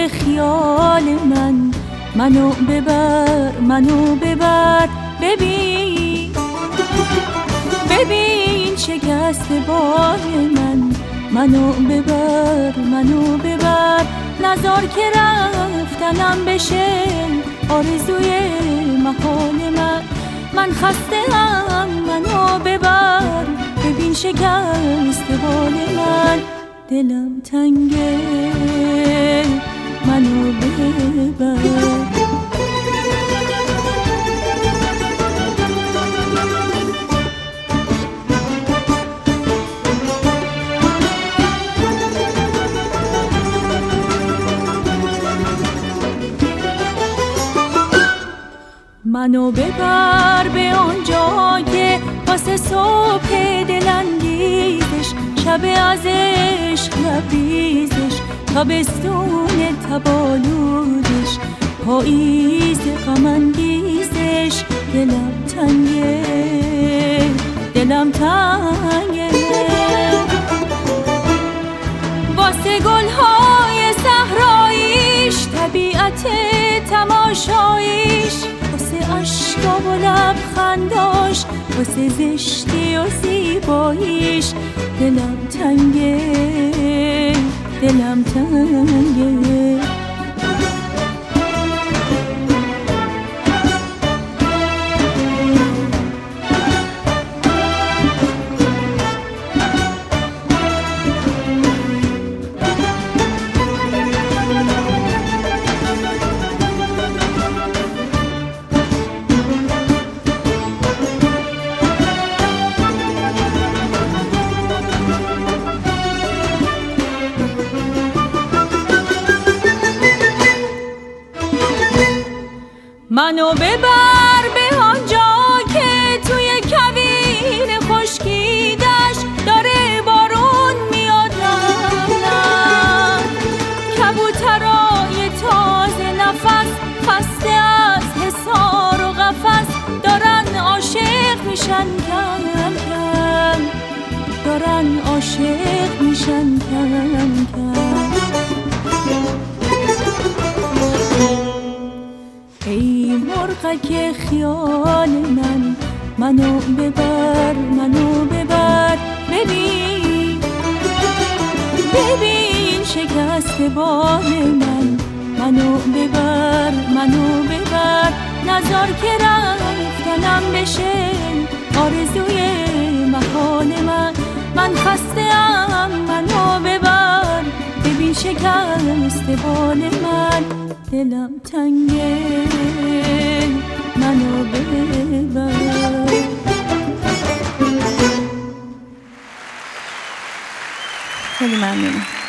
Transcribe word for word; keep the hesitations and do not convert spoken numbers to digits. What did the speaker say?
خیال من، منو ببر منو ببر. ببین ببین شکست بال من، منو ببر منو ببر. نذار که رفتنم بشه آرزوی محال من. من خسته ام منو ببر، ببین شکست بال من. دلم تنگه منو ببر. منو ببر به آنجا که واسه صبح دلانگیزش، شب از عشق لبریزش، تابستون تبالودش، پاییز غم انگیزش. دلم تنگه دلم تنگه واسه گلهای صحراییش، طبیعت تماشاییش، واسه اشکا و لبخنداش، واسه زشتی و زیباییش. دلم تنگه دلم تنگه منو ببر به آنجا که توی کویر خشکیدش داره بارون میاد. کبوترای تازه نفس، خسته از حصار و قفس، دارن عاشق میشن کم کم، دارن عاشق میشن کم کم. ای مرغک خیال من، منو ببر منو ببر. ببین ببین شکست بال من، منو ببر منو ببر. نذار که رفتنم بشه آرزوی محال من. من خسته ام منو ببر، ببین شکست بال من. دلم تنگه منو ببر. خیلی ممنونم.